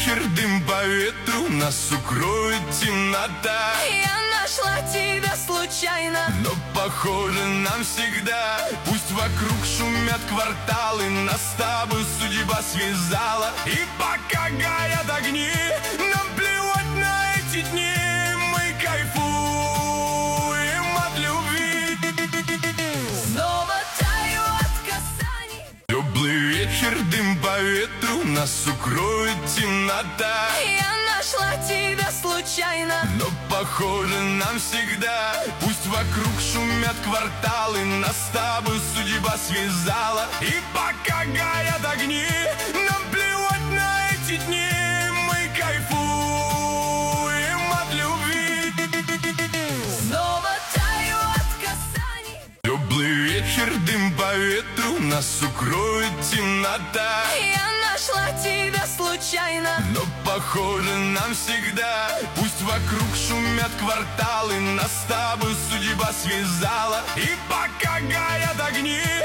вечер, дым по ветру, нас укроет темнота. Я нашла тебя случайно, но похоже навсегда. Пусть вокруг шумят кварталы, нас с тобой судьба связала. И пока горят огни, нам плевать на эти дни. Мы кайфуем от любви. снова таю от касаний. Теплый вечер, дым по ветру, нас укроет темнота. Я нашла тебя случайно, но похоже навсегда. Пусть вокруг шумят кварталы, нас с тобой судьба связала. И пока горят огни, нам плевать на эти дни. Мы кайфуем от любви. снова таю от касаний. Теплый вечер, дым по ветру, нас укроет темнота. Я нашла тебя случайно, но похоже навсегда. Пусть вокруг шумят кварталы, нас с тобой судьба связала. И пока горят огни,